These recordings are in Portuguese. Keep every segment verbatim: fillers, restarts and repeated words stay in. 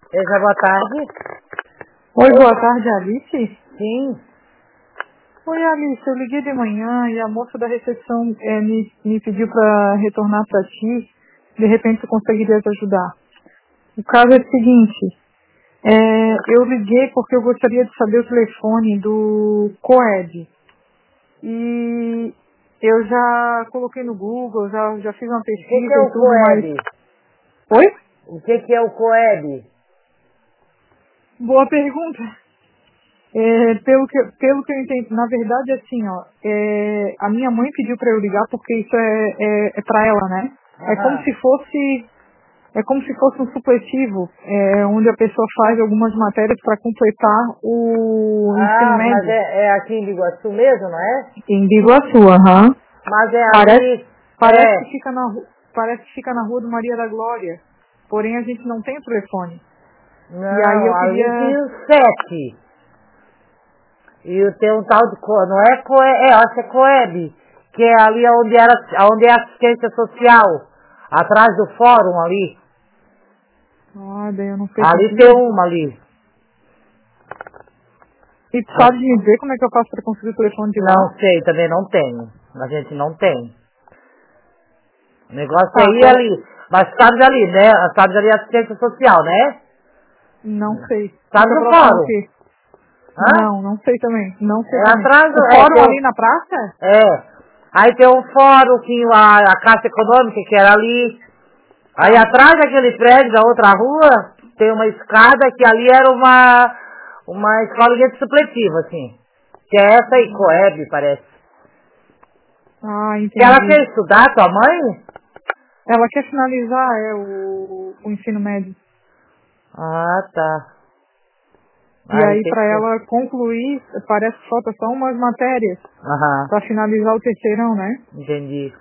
Essa, boa tarde. Oi, boa tarde, Alice. Sim. Oi, Alice, eu liguei de manhã e a moça da recepção é, me, me pediu para retornar para ti. De repente, tu conseguiria te ajudar. O caso é o seguinte, é, eu liguei porque eu gostaria de saber o telefone do Coed. E eu já coloquei no Google, já, já fiz uma pesquisa O que, que é o e tudo mais. Coed? Oi? O que, que é o Coed? Boa pergunta. É, pelo, que, pelo que eu entendo, na verdade, assim, ó, é, a minha mãe pediu para eu ligar porque isso é, é, é para ela, né? Aham. É como se fosse, é como se fosse um supletivo, é, onde a pessoa faz algumas matérias para completar o ensino Ah, médio. mas é, é aqui em Biguaçu mesmo, não é? Em Biguaçu, aham. Mas é Parece, ali... parece é. que fica na, ru- parece que fica na rua do Maria da Glória. Porém, a gente não tem o telefone. Não, E aí eu ali queria... tem o sete. E tem um tal de... Co... Não é Coed, é, acho que é Coeb. Que é ali onde, era, onde é assistência social. Atrás do fórum ali. Ah, daí eu não sei Ali se... tem uma ali. E tu sabe me dizer como é que eu faço para conseguir o telefone de lá? Não sei, também não tenho. A gente não tem. O negócio Tá, é ir qual- ali. Mas sabe ali, né? Sabe ali assistência social, né? Não sei. Sabe Fica no próximo ao fórum? quê? Hã? Não, não sei também. Não sei É também. atrás do... O É, fórum tem ali um, na praça? é. Aí tem um fórum, que a, a Caixa Econômica, que era ali. Aí Tá. atrás daquele prédio, da outra rua, tem uma escada que ali era uma... Uma escolinha de supletivo, assim. Que é essa aí, Coeb, parece. Ah, Que ela entendi. quer estudar, tua mãe? Ela quer finalizar é, o, o ensino médio. Ah, tá. E Aí aí, tem para que... ela concluir, parece que falta só umas matérias Aham, para finalizar o terceirão, né? entendi.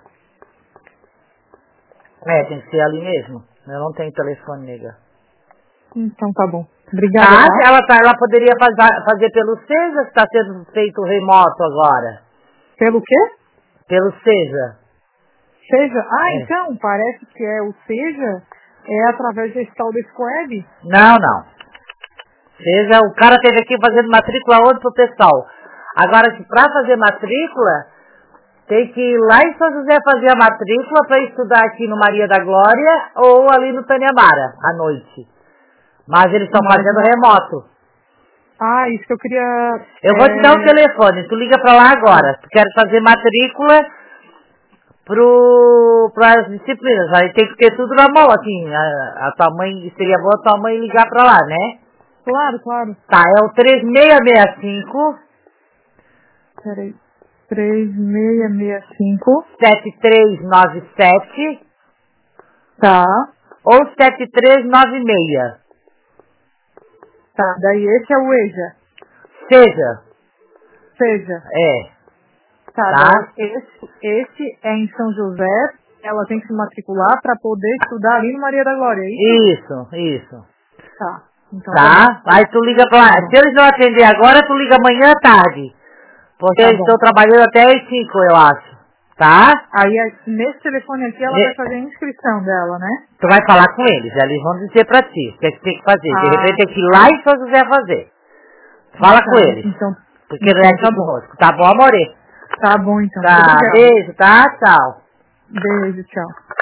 É, tem que ser ali mesmo. Eu não tenho telefone, nega. Então tá bom. Obrigada, Tá, tá? ela, tá, ela poderia fazer, fazer pelo Seja, que está sendo feito remoto agora. Pelo quê? Pelo Seja. Seja? Ah, É. então, parece que é o Seja é através desse tal desse Coeb. Não, não. Seja, o cara teve aqui fazendo matrícula ontem pro pessoal. Agora, que pra fazer matrícula, tem que ir lá em São José fazer a matrícula para estudar aqui no Maria da Glória ou ali no Taniamara, à noite. Mas eles estão Mas fazendo não... remoto. Ah, isso que eu queria... Eu vou te dar o É... telefone, tu liga pra lá agora. Tu quer fazer matrícula pro, pras disciplinas. Aí tem que ter tudo na mão, assim. A, a tua mãe, seria bom a tua mãe ligar pra lá, né? Claro, claro. Tá, é o três seis seis cinco, Peraí. três seis seis cinco. sete três nove sete Tá. ou sete três nove seis. Tá. Daí esse é o EJA. Seja, Seja. é, Tá. tá? Daí esse, esse é em São José. Ela tem que se matricular para poder estudar ali no Maria da Glória, é isso? Isso, isso. Tá. Então tá bom. Tá? Aí tu liga pra lá. Tá bom. Se eles não atender agora, tu liga amanhã à tarde. Porque Tá eles bom. estão trabalhando até às cinco, eu acho. Tá? Aí a- nesse telefone aqui ela vai E- fazer a inscrição dela, né? Tu vai falar com eles, eles vão dizer pra ti o que é que tem que fazer. De Ah, repente tem que ir lá em São José fazer. Fala com então, eles. então, Porque não é então aqui tá bom. conosco. Tá bom, amore? Tá bom então. Muito Tá, obrigada. beijo, tá? Tchau. Beijo, tchau.